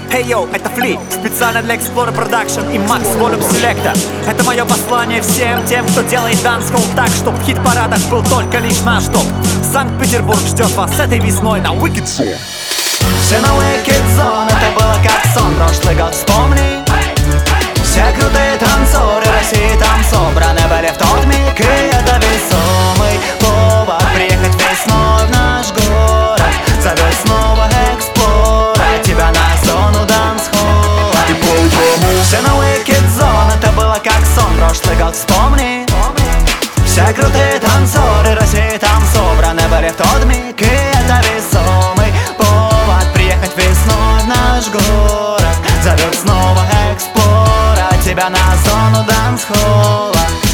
Hey yo, это Фли, специально для Explorer Production и Max Volume Selecta. Это мое послание всем тем, кто делает дансхолл так, чтоб в хит-парадах был только лишь наш топ. Санкт-Петербург ждет вас этой весной на Wicked Zone. Все на Wicked Zone, это было как сон, прошлый год вспомни. Все крутые танцоры России там собраны были в тот миг, и это весомый повод приехать весной в наш город. Зовет снова Explorer тебя на зону дансхолла. Все на Wicked Zone, это было как сон, прошлый год вспомни. Все крутые танцоры России там собраны были в тот миг, и это весомый повод приехать весной в наш город. Зовет снова Explorer тебя на зону дансхолла.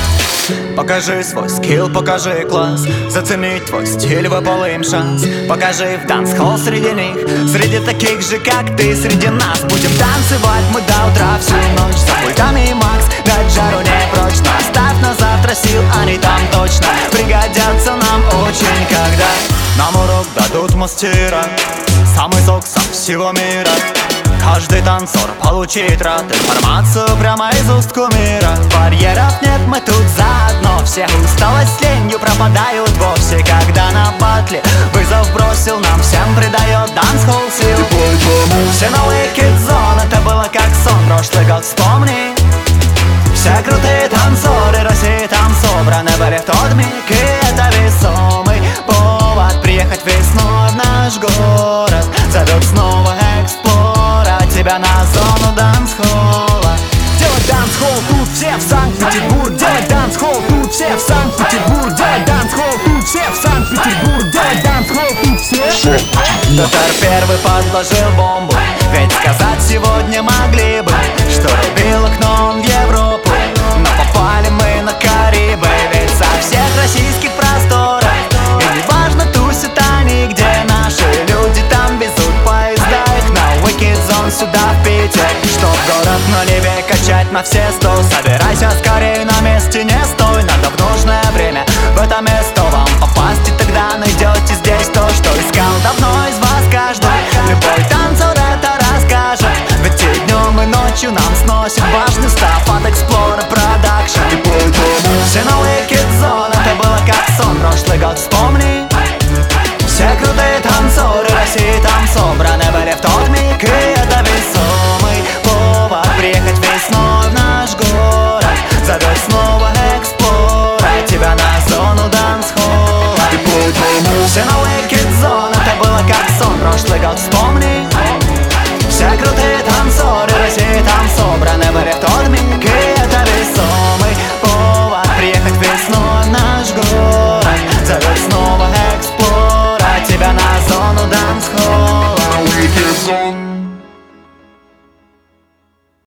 Покажи свой скилл, покажи класс, заценить твой стиль, выпал им шанс. Покажи в дансхолл среди них, среди таких же, как ты, среди нас. Будем танцевать мы до утра всю ночь. За пультами Макс, дать жару не прочь. Но оставь на завтра сил, они там точно пригодятся нам очень, когда нам урок дадут мастера, самый сок со всего мира. Каждый танцор получит рад информацию прямо из уст кумира. Барьеров нет, мы тут заодно. Все усталость ленью пропадают вовсе, когда на батле вызов бросил нам всем придает дансхолл сил. Все на Wicked Zone, это было как сон, прошлый год вспомни. Все крутые танцоры России там собраны были в тот миг, и это весомый повод приехать весной в наш город. Зовет снова Explorer тебя на зону дансхолла. Делать дансхолл тут все в Санкт-Петербург. Делать дансхолл тут все в Санкт-Петербург. Делать дансхолл тут все в Санкт-Петербург. Делать дансхолл тут все. Татар первый подложил бомбу, ведь сказать сегодня могли бы, что рубил окно он в Европу. Но попали мы на Карибы, ведь со всех российских просторов. И неважно, тусят они где, наши люди там везут поезда их на Wicked Zone сюда в Питер. Чтоб город на Неве качать на все 100. Собирайся скорее, на месте не стой. Надо в нужное время в это место вам попасть, и тогда найдете здесь то, что искал давно из вас каждый. Любой танцор это расскажет, ведь и днем и ночью нам сносит важный став от Explorer Production. Все на Wicked Zone, это было как сон, прошлый год вспомни. Все крутые танцоры России там собраны были в тот миг, и это весомый повод приехать весной в наш город. Зовет снова Explorer тебя на зону дансхолла. Все на Wicked Zone, это было как сон, прошлый год вспомни. Все крутые танцоры России там собраны